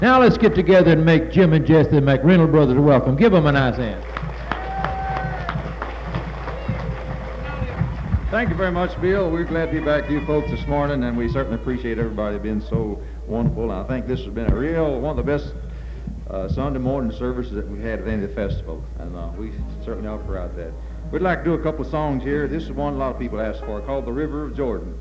Now let's get together and make Jim and Jesse the McReynolds brothers welcome. Give them a nice hand. Thank you very much, Bill. We're glad to be back to you folks this morning, and we certainly appreciate everybody being so wonderful. And I think this has been one of the best Sunday morning services that we've had at any of the festival, and we certainly are proud of that. We'd like to do a couple of songs here. This is one a lot of people ask for, called The River of Jordan.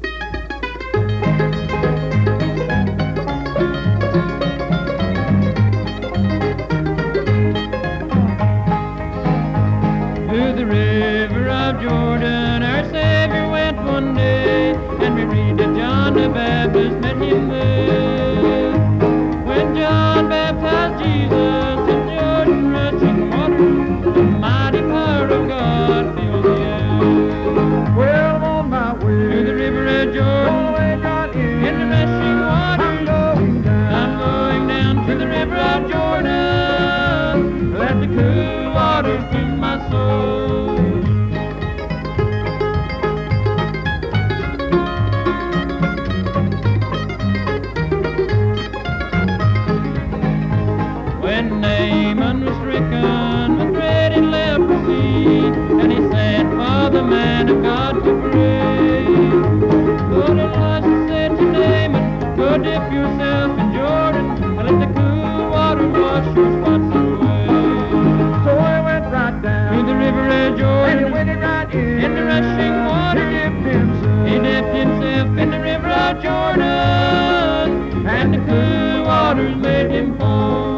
To the river of Jordan our Savior went one day, and we read that John the Baptist met him there. When John baptized Jesus in Jordan rushing water, the mighty power of God filled the air. Well, I'm on my way To the river of Jordan, right in the rushing water, I'm going down to the river of Jordan. Let the cool waters cleanse my soul. When Naaman was stricken with dreaded leprosy, and he sat for the man of God to pray, good Elisha said to Naaman, go dip yourself in Jordan, and let the cool water wash your spots away. So I went right down To the river of Jordan, and he went right in the rushing water, He dipped himself. he dipped himself in the river of Jordan, and the cool waters made him whole.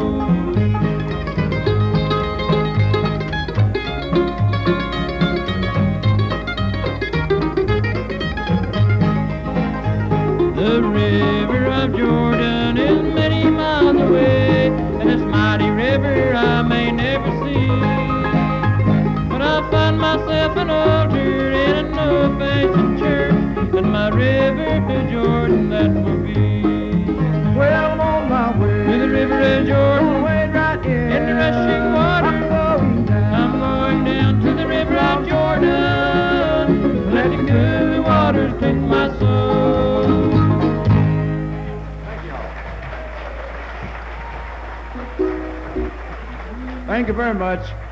The river of Jordan is many miles away, and this mighty river I may never see. But I'll find myself an altar in an old-fashioned church, and my river to Jordan that will be. Well, I'm on my way To the river of Jordan, right in the rushing water, I'm going down to the river of Jordan. Let the cool waters cleanse my soul. Thank you very much.